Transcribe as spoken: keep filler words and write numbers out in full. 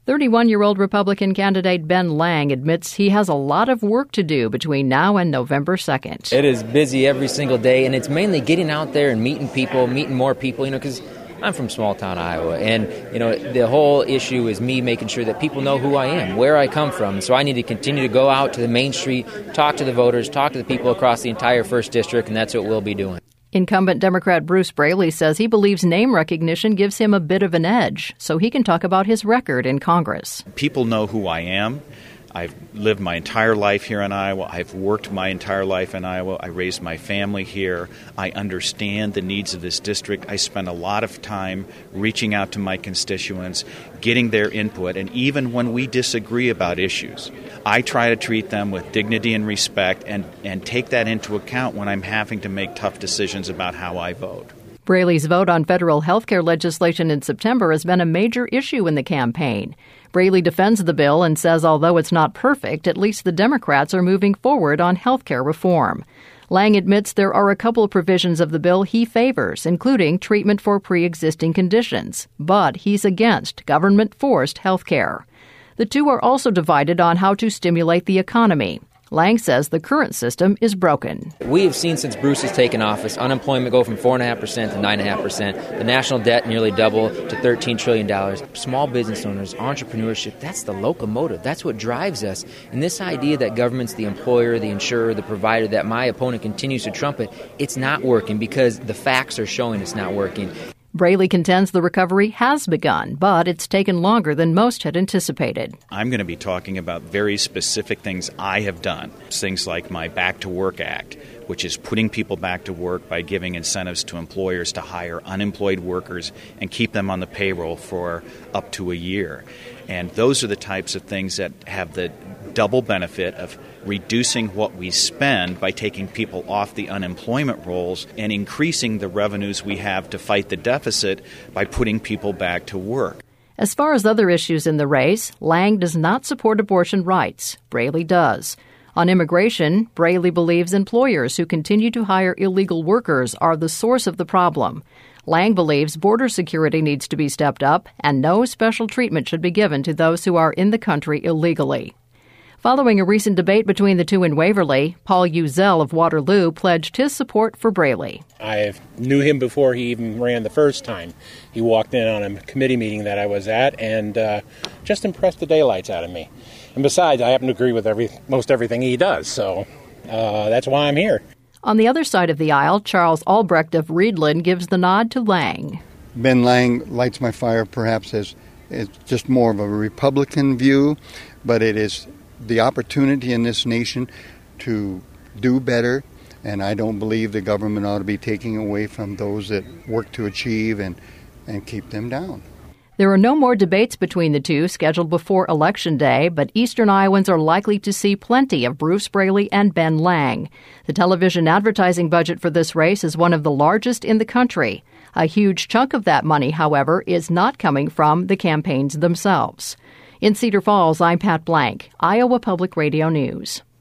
thirty-one-year-old Republican candidate Ben Lang admits he has a lot of work to do between now and November second. It is busy every single day, and it's mainly getting out there and meeting people, meeting more people, you know, because I'm from small-town Iowa, and, you know, the whole issue is me making sure that people know who I am, where I come from. So I need to continue to go out to the main street, talk to the voters, talk to the people across the entire first District, and that's what we'll be doing. Incumbent Democrat Bruce Braley says he believes name recognition gives him a bit of an edge, so he can talk about his record in Congress. People know who I am. I've lived my entire life here in Iowa. I've worked my entire life in Iowa. I raised my family here. I understand the needs of this district. I spend a lot of time reaching out to my constituents, getting their input, and even when we disagree about issues, I try to treat them with dignity and respect and, and take that into account when I'm having to make tough decisions about how I vote. Braley's vote on federal health care legislation in September has been a major issue in the campaign. Braley defends the bill and says although it's not perfect, at least the Democrats are moving forward on health care reform. Lang admits there are a couple of provisions of the bill he favors, including treatment for pre-existing conditions, but he's against government-forced health care. The two are also divided on how to stimulate the economy. Lang says the current system is broken. We have seen since Bruce has taken office, unemployment go from four point five percent to nine point five percent, the national debt nearly double to thirteen trillion dollars. Small business owners, entrepreneurship, that's the locomotive. That's what drives us. And this idea that government's the employer, the insurer, the provider, that my opponent continues to trumpet, it's not working because the facts are showing it's not working. Braley contends the recovery has begun, but it's taken longer than most had anticipated. I'm going to be talking about very specific things I have done, things like my Back to Work Act, which is putting people back to work by giving incentives to employers to hire unemployed workers and keep them on the payroll for up to a year. And those are the types of things that have the double benefit of reducing what we spend by taking people off the unemployment rolls and increasing the revenues we have to fight the deficit by putting people back to work. As far as other issues in the race, Lang does not support abortion rights. Braley does. On immigration, Braley believes employers who continue to hire illegal workers are the source of the problem. Lang believes border security needs to be stepped up and no special treatment should be given to those who are in the country illegally. Following a recent debate between the two in Waverly, Paul Uzell of Waterloo pledged his support for Braley. I knew him before he even ran the first time. He walked in on a committee meeting that I was at and uh, just impressed the daylights out of me. And besides, I happen to agree with every most everything he does, so uh, that's why I'm here. On the other side of the aisle, Charles Albrecht of Reedland gives the nod to Lang. Ben Lang lights my fire perhaps as, as just more of a Republican view, but it is the opportunity in this nation to do better, and I don't believe the government ought to be taking away from those that work to achieve and, and keep them down. There are no more debates between the two scheduled before Election Day, but Eastern Iowans are likely to see plenty of Bruce Braley and Ben Lang. The television advertising budget for this race is one of the largest in the country. A huge chunk of that money, however, is not coming from the campaigns themselves. In Cedar Falls, I'm Pat Blank, Iowa Public Radio News.